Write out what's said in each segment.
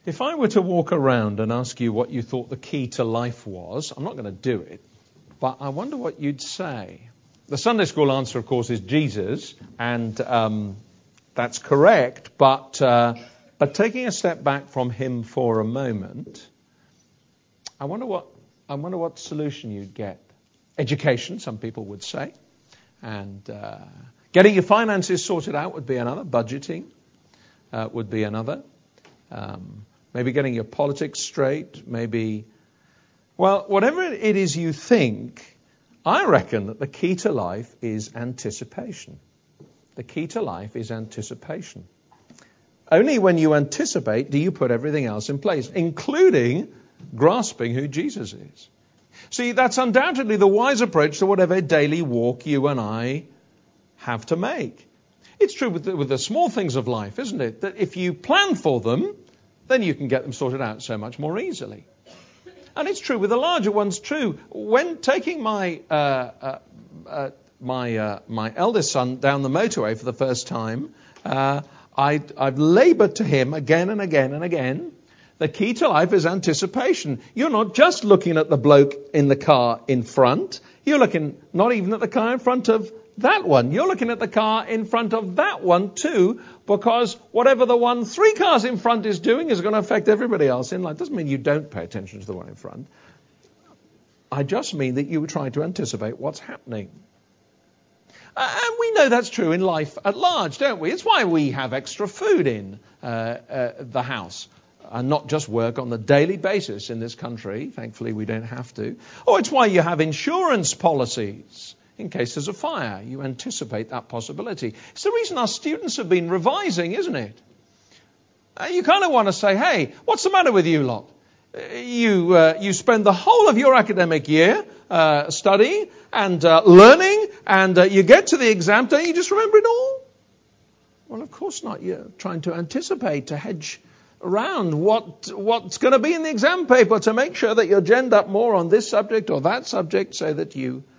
If I were to walk around and ask you what you thought the key to life was, I'm not going to do it, but I wonder what you'd say. The Sunday school answer, of course, is Jesus, and that's correct, but taking a step back from him for a moment, I wonder what solution you'd get. Education, some people would say, and getting your finances sorted out would be another. Budgeting would be another. Maybe getting your politics straight, maybe... Well, whatever it is you think, I reckon that the key to life is anticipation. The key to life is anticipation. Only when you anticipate do you put everything else in place, including grasping who Jesus is. See, that's undoubtedly the wise approach to whatever daily walk you and I have to make. It's true with the small things of life, isn't it? That if you plan for them, then you can get them sorted out so much more easily. And it's true with the larger ones too. When taking my eldest son down the motorway for the first time, I've laboured to him again and again and again. The key to life is anticipation. You're not just looking at the bloke in the car in front. You're looking not even at the car in front of that one. You're looking at the car in front of that one too, because whatever the one 3 cars in front is doing is going to affect everybody else in line. Doesn't mean you don't pay attention to the one in front. I just mean that you try to anticipate what's happening. And we know that's true in life at large, don't we? It's why we have extra food in the house and not just work on the daily basis in this country. Thankfully, we don't have to. Or it's why you have insurance policies. In case there's a fire, you anticipate that possibility. It's the reason our students have been revising, isn't it? You kind of want to say, hey, what's the matter with you lot? You spend the whole of your academic year studying and learning, and you get to the exam, don't you just remember it all? Well, of course not. You're trying to anticipate, to hedge around what's going to be in the exam paper to make sure that you're genned up more on this subject or that subject so that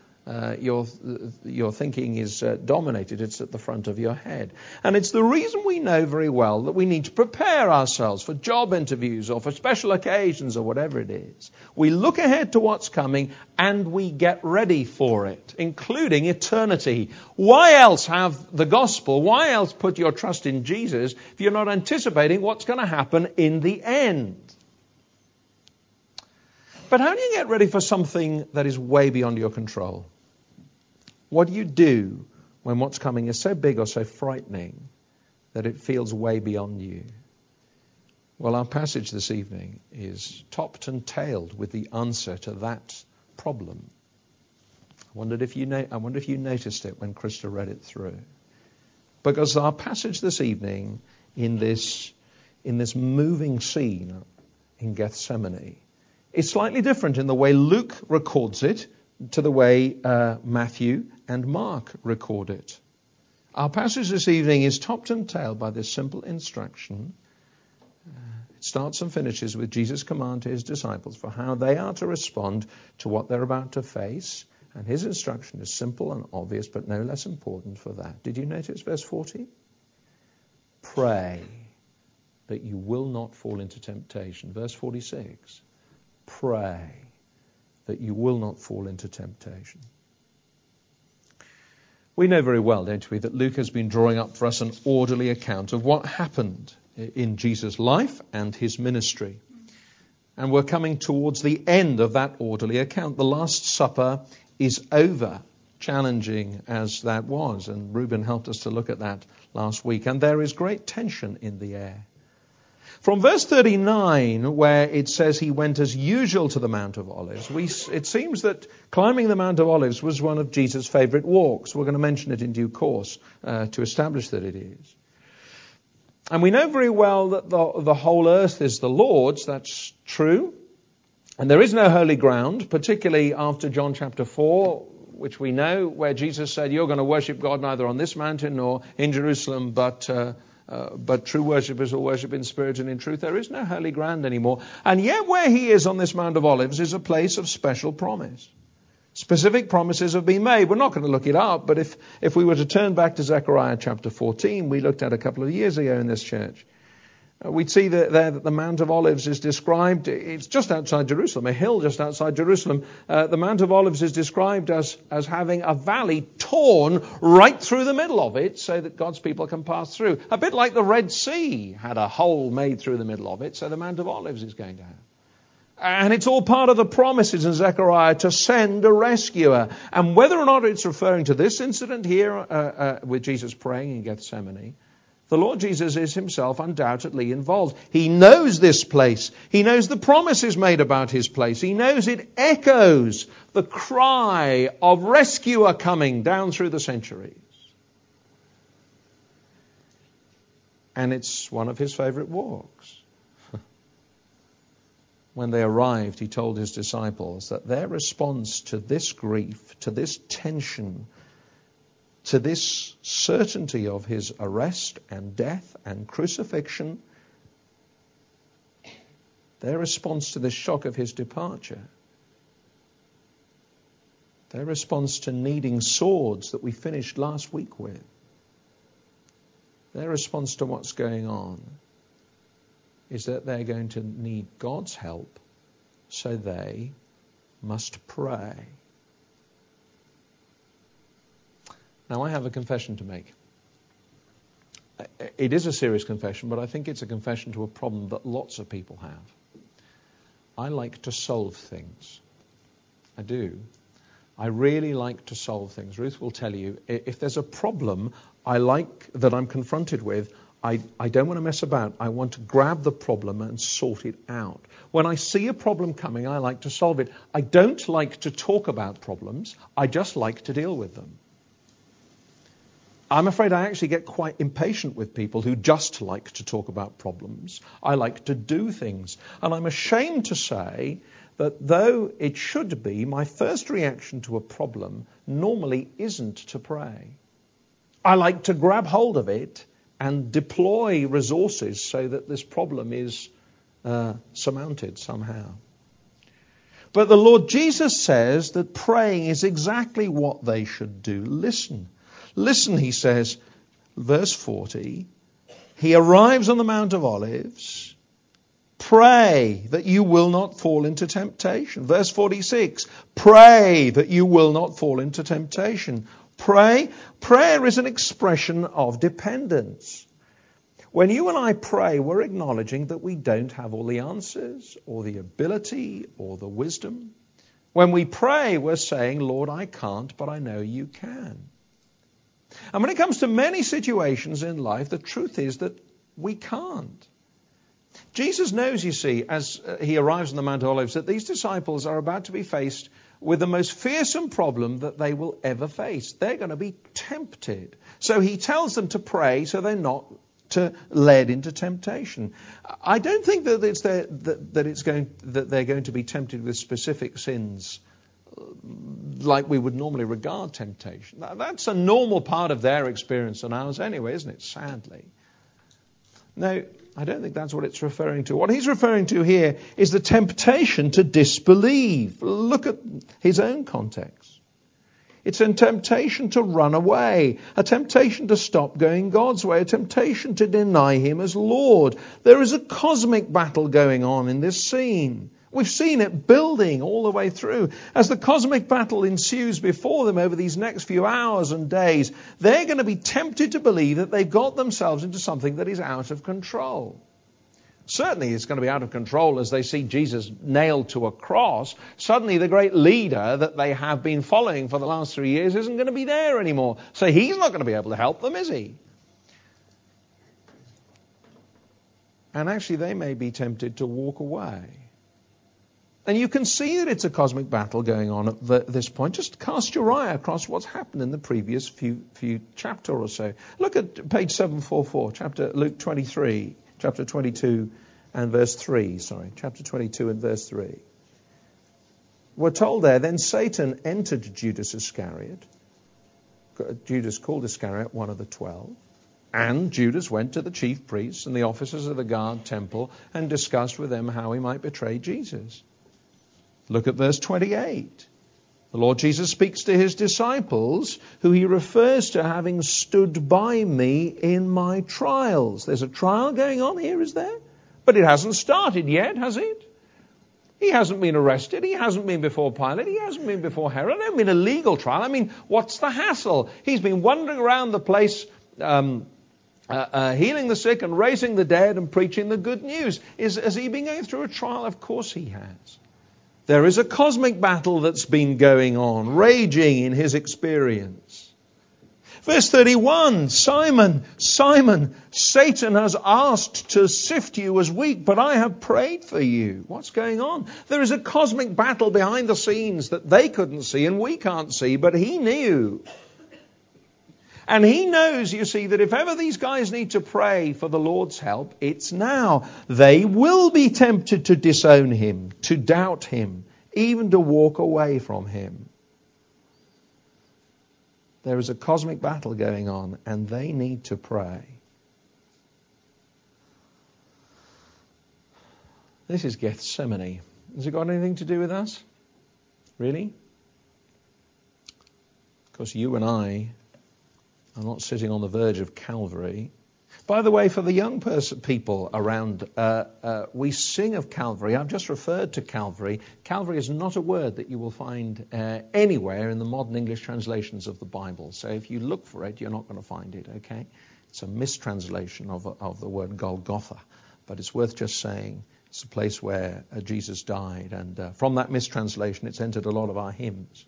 your thinking is dominated. It's at the front of your head. And it's the reason we know very well that we need to prepare ourselves for job interviews or for special occasions or whatever it is. We look ahead to what's coming and we get ready for it, including eternity. Why else have the gospel? Why else put your trust in Jesus if you're not anticipating what's going to happen in the end? But how do you get ready for something that is way beyond your control? What do you do when what's coming is so big or so frightening that it feels way beyond you? Well, our passage this evening is topped and tailed with the answer to that problem. I wonder if you noticed it when Krista read it through. Because our passage this evening in this moving scene in Gethsemane is slightly different in the way Luke records it to the way Matthew and Mark record it. Our passage this evening is topped and tailed by this simple instruction. It starts and finishes with Jesus' command to his disciples for how they are to respond to what they're about to face. And his instruction is simple and obvious, but no less important for that. Did you notice verse 40? Pray that you will not fall into temptation. Verse 46. Pray that you will not fall into temptation. We know very well, don't we, that Luke has been drawing up for us an orderly account of what happened in Jesus' life and his ministry. And we're coming towards the end of that orderly account. The Last Supper is over, challenging as that was. And Reuben helped us to look at that last week. And there is great tension in the air. From verse 39, where it says he went as usual to the Mount of Olives, it seems that climbing the Mount of Olives was one of Jesus' favourite walks. We're going to mention it in due course to establish that it is. And we know very well that the whole earth is the Lord's. That's true. And there is no holy ground, particularly after John chapter 4, which we know, where Jesus said, you're going to worship God neither on this mountain nor in Jerusalem, but true worshippers will worship in spirit and in truth. There is no holy ground anymore. And yet where he is on this Mount of Olives is a place of special promise. Specific promises have been made. We're not going to look it up, but if we were to turn back to Zechariah chapter 14, we looked at a couple of years ago in this church, We see that the Mount of Olives is described, it's just outside Jerusalem, a hill just outside Jerusalem. The Mount of Olives is described as having a valley torn right through the middle of it so that God's people can pass through. A bit like the Red Sea had a hole made through the middle of it, so the Mount of Olives is going to have. And it's all part of the promises in Zechariah to send a rescuer. And whether or not it's referring to this incident here with Jesus praying in Gethsemane, the Lord Jesus is himself undoubtedly involved. He knows this place. He knows the promises made about his place. He knows it echoes the cry of rescuer coming down through the centuries. And it's one of his favorite walks. When they arrived, he told his disciples that their response to this grief, to this tension, to this certainty of his arrest and death and crucifixion, their response to the shock of his departure, their response to needing swords that we finished last week with, their response to what's going on is that they're going to need God's help, so they must pray. Now, I have a confession to make. It is a serious confession, but I think it's a confession to a problem that lots of people have. I like to solve things. I do. I really like to solve things. Ruth will tell you, if there's a problem that I'm confronted with, I don't want to mess about. I want to grab the problem and sort it out. When I see a problem coming, I like to solve it. I don't like to talk about problems. I just like to deal with them. I'm afraid I actually get quite impatient with people who just like to talk about problems. I like to do things. And I'm ashamed to say that though it should be, my first reaction to a problem normally isn't to pray. I like to grab hold of it and deploy resources so that this problem is surmounted somehow. But the Lord Jesus says that praying is exactly what they should do. Listen, he says, verse 40, he arrives on the Mount of Olives, pray that you will not fall into temptation. Verse 46, pray that you will not fall into temptation. Prayer is an expression of dependence. When you and I pray, we're acknowledging that we don't have all the answers or the ability or the wisdom. When we pray, we're saying, Lord, I can't, but I know you can. And when it comes to many situations in life, the truth is that we can't. Jesus knows, you see, as he arrives on the Mount of Olives, that these disciples are about to be faced with the most fearsome problem that they will ever face. They're going to be tempted. So he tells them to pray so they're not led into temptation. I don't think that they're going to be tempted with specific sins like we would normally regard temptation. That's a normal part of their experience and ours anyway, isn't it? Sadly. No, I don't think that's what it's referring to. What he's referring to here is the temptation to disbelieve. Look at his own context. It's a temptation to run away, a temptation to stop going God's way, a temptation to deny him as Lord. There is a cosmic battle going on in this scene. We've seen it building all the way through. As the cosmic battle ensues before them over these next few hours and days, they're going to be tempted to believe that they've got themselves into something that is out of control. Certainly it's going to be out of control as they see Jesus nailed to a cross. Suddenly the great leader that they have been following for the last 3 years isn't going to be there anymore. So he's not going to be able to help them, is he? And actually they may be tempted to walk away. And you can see that it's a cosmic battle going on at this point. Just cast your eye across what's happened in the previous few chapter or so. Look at page 744, Luke 23, chapter 22 and verse 3. Chapter 22 and verse 3. We're told there, then Satan entered Judas Iscariot. Judas called Iscariot one of the 12. And Judas went to the chief priests and the officers of the guard temple and discussed with them how he might betray Jesus. Look at verse 28. The Lord Jesus speaks to his disciples, who he refers to having stood by me in my trials. There's a trial going on here, is there? But it hasn't started yet, has it? He hasn't been arrested. He hasn't been before Pilate. He hasn't been before Herod. It hasn't been a legal trial. I mean, what's the hassle? He's been wandering around the place, healing the sick and raising the dead and preaching the good news. Has he been going through a trial? Of course he has. There is a cosmic battle that's been going on, raging in his experience. Verse 31, Simon, Simon, Satan has asked to sift you as wheat, but I have prayed for you. What's going on? There is a cosmic battle behind the scenes that they couldn't see and we can't see, but he knew. And he knows, you see, that if ever these guys need to pray for the Lord's help, it's now. They will be tempted to disown him, to doubt him, even to walk away from him. There is a cosmic battle going on, and they need to pray. This is Gethsemane. Has it got anything to do with us? Really? Because you and I are not sitting on the verge of Calvary. By the way, for the young people around, we sing of Calvary. I've just referred to Calvary. Calvary is not a word that you will find anywhere in the modern English translations of the Bible. So if you look for it, you're not going to find it, okay? It's a mistranslation of the word Golgotha. But it's worth just saying it's a place where Jesus died. And from that mistranslation, it's entered a lot of our hymns.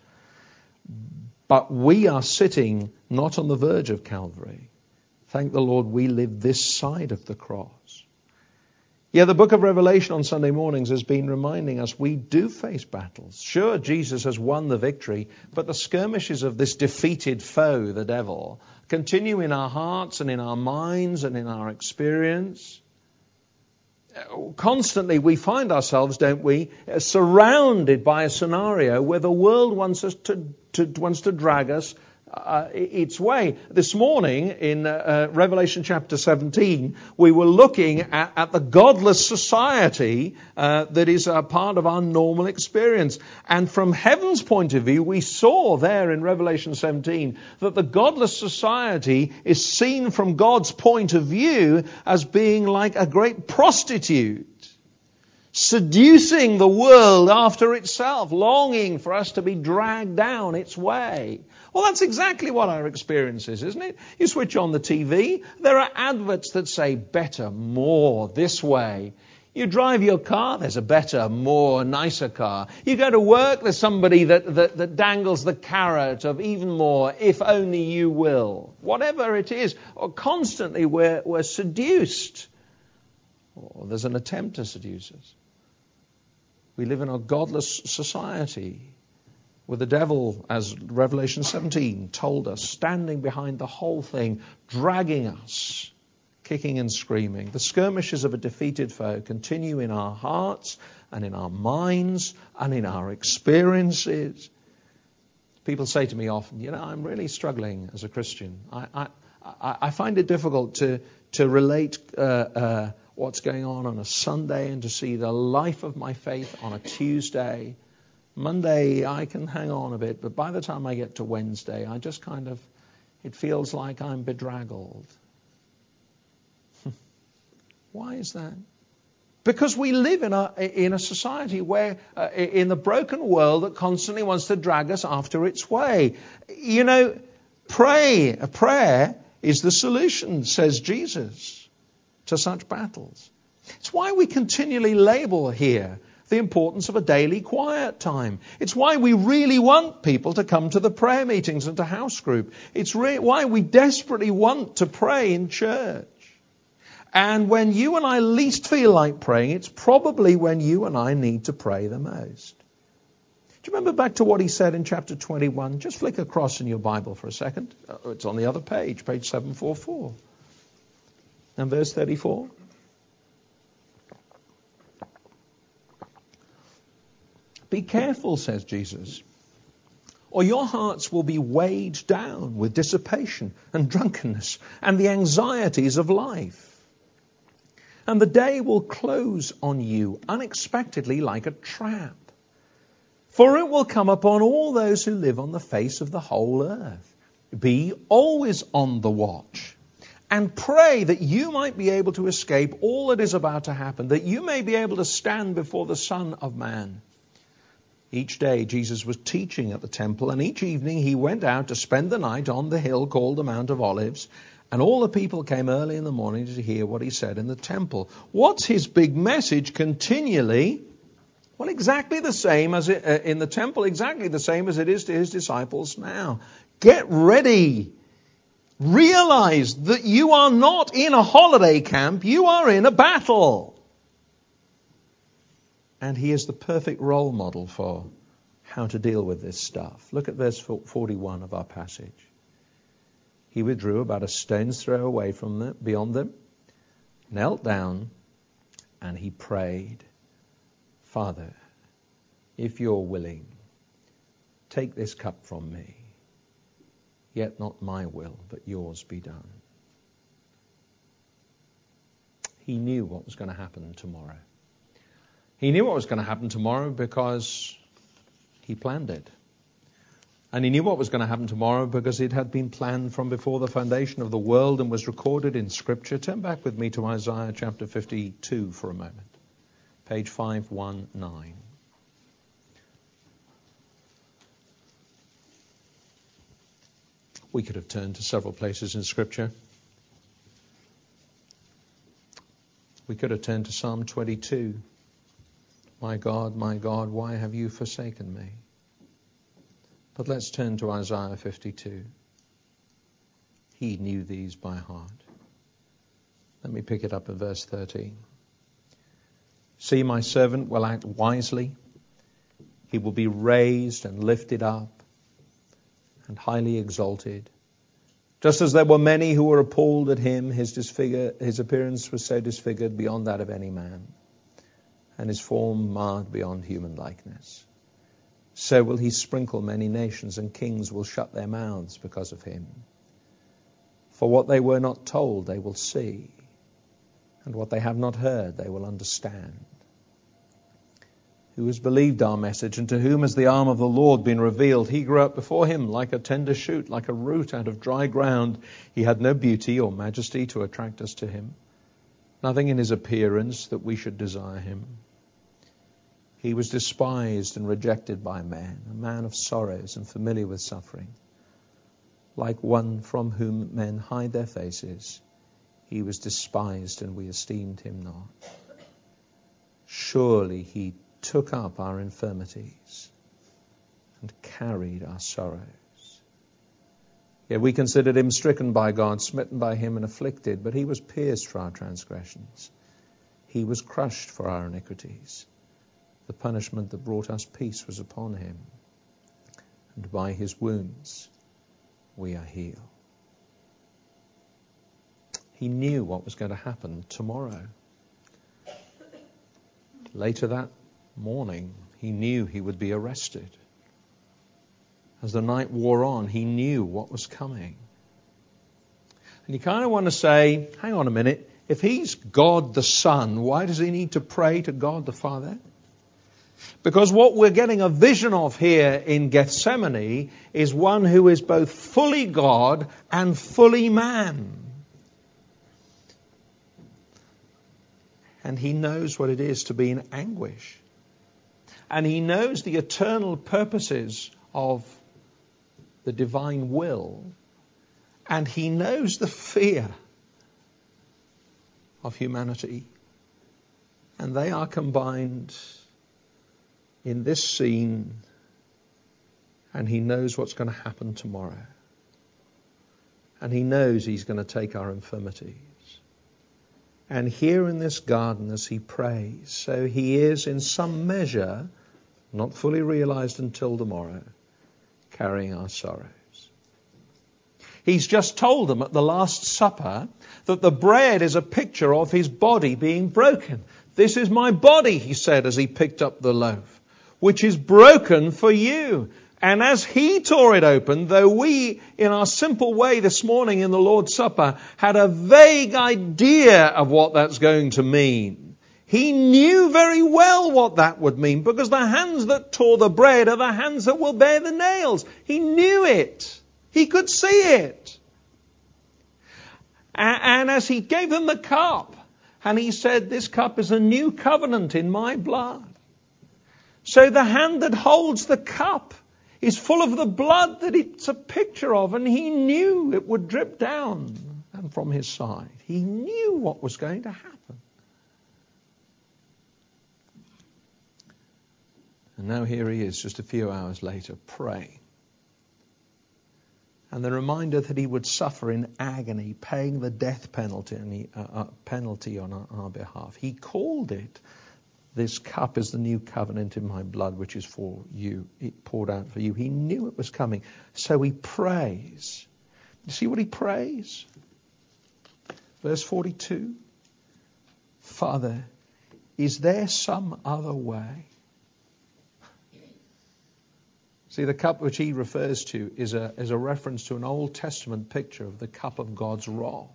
But we are sitting not on the verge of Calvary. Thank the Lord we live this side of the cross. Yeah, the book of Revelation on Sunday mornings has been reminding us we do face battles. Sure, Jesus has won the victory, but the skirmishes of this defeated foe, the devil, continue in our hearts and in our minds and in our experience. Constantly we find ourselves, don't we, surrounded by a scenario where the world wants to drag us its way. This morning in Revelation chapter 17, we were looking at the godless society that is a part of our normal experience. And from heaven's point of view, we saw there in Revelation 17 that the godless society is seen from God's point of view as being like a great prostitute, seducing the world after itself, longing for us to be dragged down its way. Well, that's exactly what our experience is, isn't it? You switch on the TV, there are adverts that say better, more, this way. You drive your car, there's a better, more, nicer car. You go to work, there's somebody that dangles the carrot of even more, if only you will. Whatever it is, or constantly we're seduced. Or there's an attempt to seduce us. We live in a godless society with the devil, as Revelation 17 told us, standing behind the whole thing, dragging us, kicking and screaming. The skirmishes of a defeated foe continue in our hearts and in our minds and in our experiences. People say to me often, I'm really struggling as a Christian. I find it difficult to relate what's going on a Sunday and to see the life of my faith on a Tuesday. Monday, I can hang on a bit, but by the time I get to Wednesday, I just it feels like I'm bedraggled. Why is that? Because we live in a society where, in the broken world that constantly wants to drag us after its way. Prayer is the solution, says Jesus, to such battles. It's why we continually label here the importance of a daily quiet time. It's why we really want people to come to the prayer meetings and to house group. It's why we desperately want to pray in church. And when you and I least feel like praying, it's probably when you and I need to pray the most. Do you remember back to what he said in chapter 21? Just flick across in your Bible for a second. It's on the other page 744. And verse 34. Be careful, says Jesus, or your hearts will be weighed down with dissipation and drunkenness and the anxieties of life. And the day will close on you unexpectedly like a trap. For it will come upon all those who live on the face of the whole earth. Be always on the watch, and pray that you might be able to escape all that is about to happen, that you may be able to stand before the Son of Man. Each day Jesus was teaching at the temple, and each evening he went out to spend the night on the hill called the Mount of Olives. And all the people came early in the morning to hear what he said in the temple. What's his big message continually? Well, exactly the same as in the temple, exactly the same as it is to his disciples now. Get ready. Realize that you are not in a holiday camp, you are in a battle. And he is the perfect role model for how to deal with this stuff. Look at verse 41 of our passage. He withdrew about a stone's throw away from them, beyond them, knelt down, and he prayed, Father, if you're willing, take this cup from me. Yet not my will, but yours be done. He knew what was going to happen tomorrow. He knew what was going to happen tomorrow because he planned it. And he knew what was going to happen tomorrow because it had been planned from before the foundation of the world and was recorded in Scripture. Turn back with me to Isaiah chapter 52 for a moment. Page 519. We could have turned to several places in Scripture. We could have turned to Psalm 22. My God, why have you forsaken me? But let's turn to Isaiah 52. He knew these by heart. Let me pick it up at verse 13. See, my servant will act wisely. He will be raised and lifted up and highly exalted. Just as there were many who were appalled at him, his appearance was so disfigured beyond that of any man, and his form marred beyond human likeness. So will he sprinkle many nations, and kings will shut their mouths because of him. For what they were not told, they will see, and what they have not heard, they will understand. Who has believed our message, and to whom has the arm of the Lord been revealed? He grew up before him like a tender shoot, like a root out of dry ground. He had no beauty or majesty to attract us to him, nothing in his appearance that we should desire him. He was despised and rejected by men, a man of sorrows and familiar with suffering. Like one from whom men hide their faces, he was despised and we esteemed him not. Surely he took up our infirmities and carried our sorrows. Yet we considered him stricken by God, smitten by him and afflicted, but he was pierced for our transgressions. He was crushed for our iniquities. The punishment that brought us peace was upon him, and by his wounds we are healed. He knew what was going to happen tomorrow. Later that morning, he knew he would be arrested. As the night wore on, he knew what was coming. And you kind of want to say, hang on a minute, if he's God the Son, why does he need to pray to God the Father? Because what we're getting a vision of here in Gethsemane is one who is both fully God and fully man. And he knows what it is to be in anguish. And he knows the eternal purposes of the divine will. And he knows the fear of humanity. And they are combined in this scene, and he knows what's going to happen tomorrow. And he knows he's going to take our infirmities. And here in this garden as he prays, so he is in some measure, not fully realized until tomorrow, carrying our sorrows. He's just told them at the Last Supper that the bread is a picture of his body being broken. This is my body, he said as he picked up the loaf, which is broken for you. And as he tore it open, though we, in our simple way this morning in the Lord's Supper, had a vague idea of what that's going to mean, he knew very well what that would mean, because the hands that tore the bread are the hands that will bear the nails. He knew it. He could see it. And as he gave them the cup, and he said, this cup is a new covenant in my blood. So the hand that holds the cup is full of the blood that it's a picture of, and he knew it would drip down and from his side. He knew what was going to happen. And now here he is, just a few hours later, praying. And the reminder that he would suffer in agony, paying the death penalty on our behalf. He called it, this cup is the new covenant in my blood, which is for you. It poured out for you. He knew it was coming. So he prays. You see what he prays? Verse 42. Father, is there some other way? See, the cup which he refers to is a reference to an Old Testament picture of the cup of God's wrath.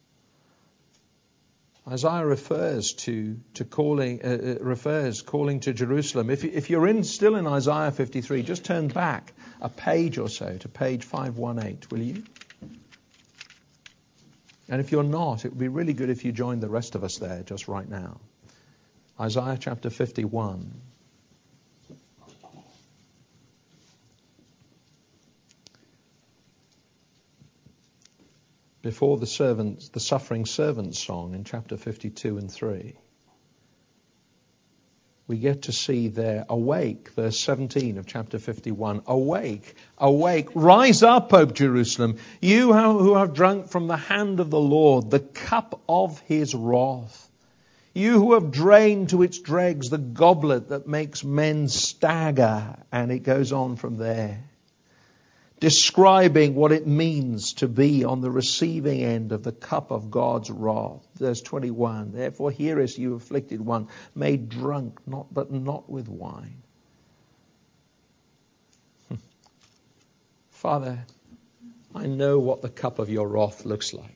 Isaiah refers calling to Jerusalem. If you're still in Isaiah 53, just turn back a page or so to page 518, will you? And if you're not, it would be really good if you joined the rest of us there just right now. Isaiah chapter 51. Before the suffering servant song in chapter 52 and 3, we get to see there, awake, verse 17 of chapter 51, awake, awake, rise up, O Jerusalem, you who have drunk from the hand of the Lord, the cup of his wrath. You who have drained to its dregs the goblet that makes men stagger. And it goes on from there, describing what it means to be on the receiving end of the cup of God's wrath. Verse 21, therefore hearest you afflicted one, made drunk, but not with wine. Father, I know what the cup of your wrath looks like.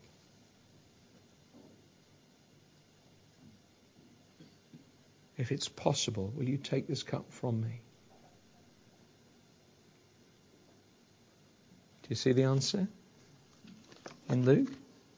If it's possible, will you take this cup from me? Do you see the answer in Luke?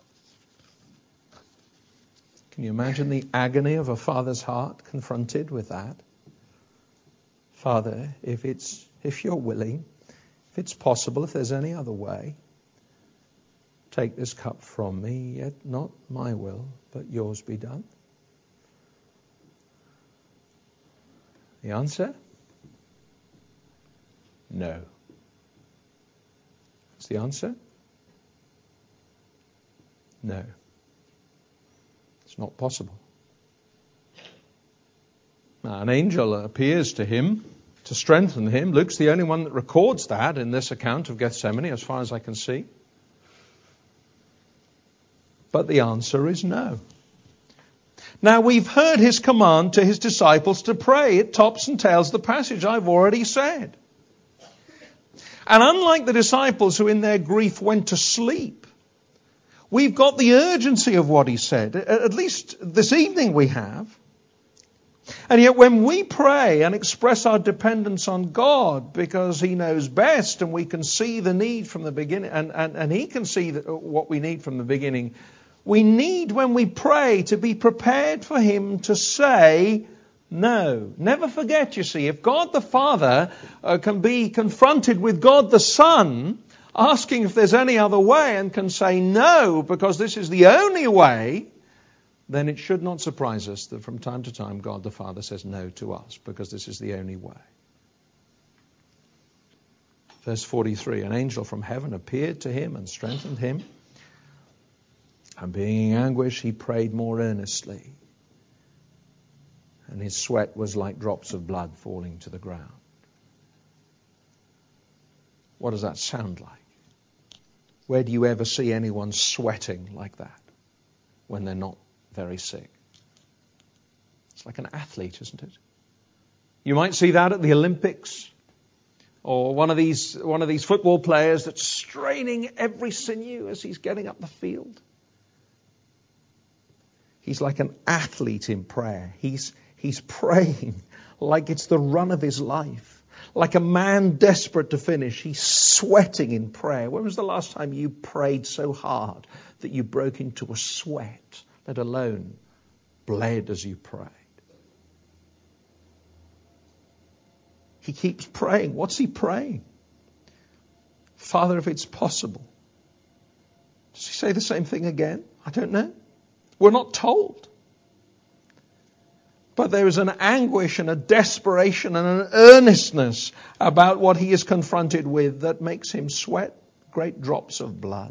Can you imagine the agony of a father's heart confronted with that? Father, if you're willing, if it's possible, if there's any other way, take this cup from me, yet not my will, but yours be done. The answer? No. What's the answer? No. It's not possible. Now, an angel appears to him to strengthen him. Luke's the only one that records that in this account of Gethsemane, as far as I can see. But the answer is no. Now, we've heard his command to his disciples to pray. It tops and tails the passage I've already said. And unlike the disciples who in their grief went to sleep, we've got the urgency of what he said. At least this evening we have. And yet when we pray and express our dependence on God because he knows best and we can see the need from the beginning, and he can see what we need from the beginning, we need, when we pray, to be prepared for him to say no. Never forget, you see, if God the Father can be confronted with God the Son, asking if there's any other way, and can say no because this is the only way, then it should not surprise us that from time to time God the Father says no to us because this is the only way. Verse 43, an angel from heaven appeared to him and strengthened him. And being in anguish, he prayed more earnestly. And his sweat was like drops of blood falling to the ground. What does that sound like? Where do you ever see anyone sweating like that when they're not very sick? It's like an athlete, isn't it? You might see that at the Olympics, or one of these football players that's straining every sinew as he's getting up the field. He's like an athlete in prayer. He's He's praying like it's the run of his life. Like a man desperate to finish. He's sweating in prayer. When was the last time you prayed so hard that you broke into a sweat, let alone bled as you prayed? He keeps praying. What's he praying? Father, if it's possible. Does he say the same thing again? I don't know. We're not told. But there is an anguish and a desperation and an earnestness about what he is confronted with that makes him sweat great drops of blood.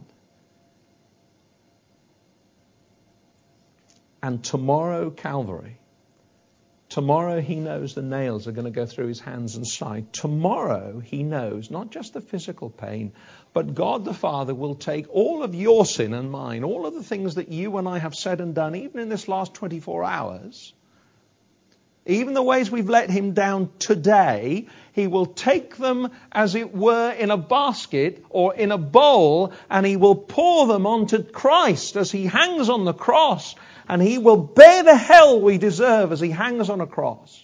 And tomorrow, Calvary. Tomorrow he knows the nails are going to go through his hands and side. Tomorrow he knows not just the physical pain, but God the Father will take all of your sin and mine, all of the things that you and I have said and done, even in this last 24 hours, even the ways we've let him down today, he will take them, as it were, in a basket or in a bowl, and he will pour them onto Christ as he hangs on the cross, and he will bear the hell we deserve as he hangs on a cross.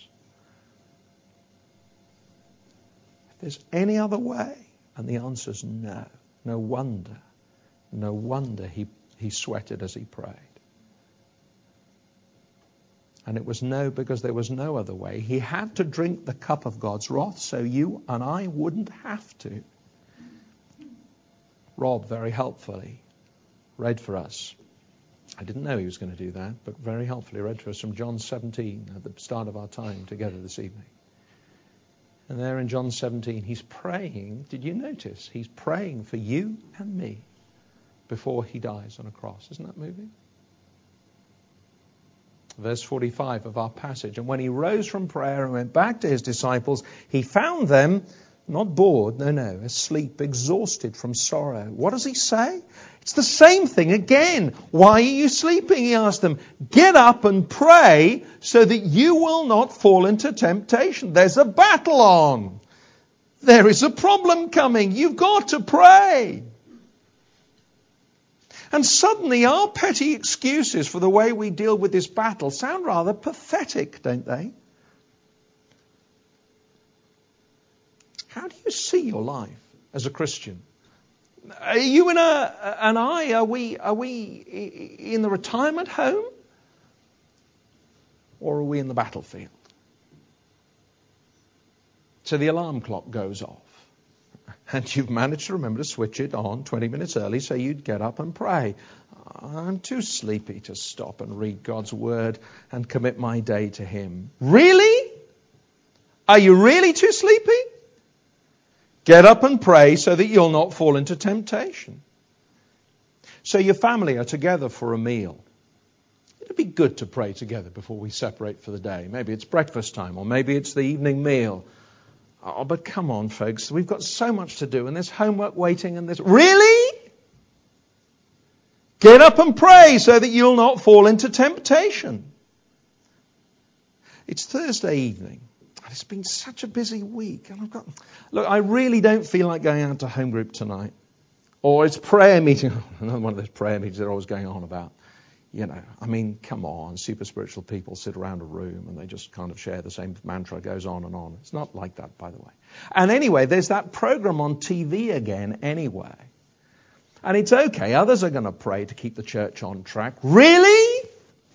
If there's any other way, and the answer's no. No wonder he sweated as he prayed. And it was no because there was no other way. He had to drink the cup of God's wrath so you and I wouldn't have to. Rob very helpfully read for us. I didn't know he was going to do that, but very helpfully read for us from John 17 at the start of our time together this evening. And there in John 17, he's praying. Did you notice? He's praying for you and me before he dies on a cross. Isn't that moving? Verse 45 of our passage. And when he rose from prayer and went back to his disciples, he found them not bored, no, asleep, exhausted from sorrow. What does he say? It's the same thing again. Why are you sleeping? He asked them. Get up and pray so that you will not fall into temptation. There's a battle on. There is a problem coming. You've got to pray. And suddenly our petty excuses for the way we deal with this battle sound rather pathetic, don't they? How do you see your life as a Christian? Are you and I, are we in the retirement home? Or are we in the battlefield? So the alarm clock goes off. And you've managed to remember to switch it on 20 minutes early so you'd get up and pray. I'm too sleepy to stop and read God's word and commit my day to him. Really? Are you really too sleepy? Get up and pray so that you'll not fall into temptation. So your family are together for a meal. It'd be good to pray together before we separate for the day. Maybe it's breakfast time or maybe it's the evening meal. Oh, but come on, folks. We've got so much to do and there's homework waiting and there's... Really? Get up and pray so that you'll not fall into temptation. It's Thursday evening. It's been such a busy week. And Look, I really don't feel like going out to home group tonight. Or it's prayer meeting. Another one of those prayer meetings they're always going on about. You know, I mean, come on, super spiritual people sit around a room and they just kind of share the same mantra, goes on and on. It's not like that, by the way. And anyway, there's that program on TV again anyway. And it's okay, others are going to pray to keep the church on track. Really?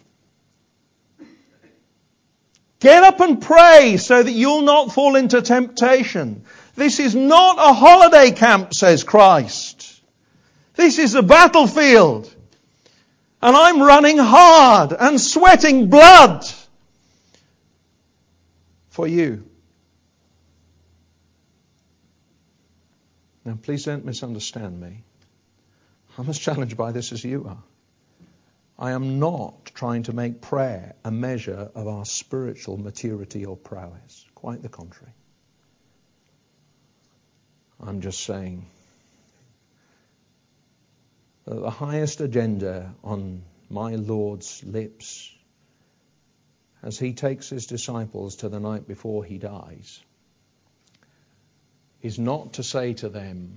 Get up and pray so that you'll not fall into temptation. This is not a holiday camp, says Christ. This is a battlefield. And I'm running hard and sweating blood for you. Now, please don't misunderstand me. I'm as challenged by this as you are. I am not trying to make prayer a measure of our spiritual maturity or prowess. Quite the contrary. I'm just saying that the highest agenda on my Lord's lips as he takes his disciples to the night before he dies is not to say to them,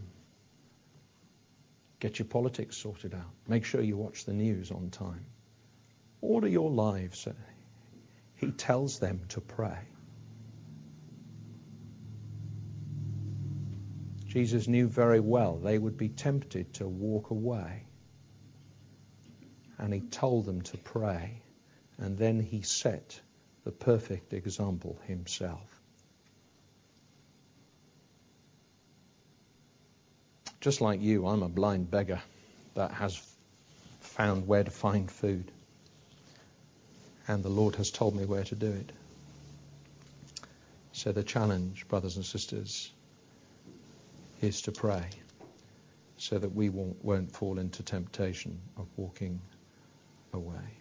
get your politics sorted out. Make sure you watch the news on time. Order your lives. He tells them to pray. Jesus knew very well they would be tempted to walk away. And he told them to pray. And then he set the perfect example himself. Just like you, I'm a blind beggar that has found where to find food. And the Lord has told me where to do it. So the challenge, brothers and sisters, is to pray so that we won't fall into temptation of walking away.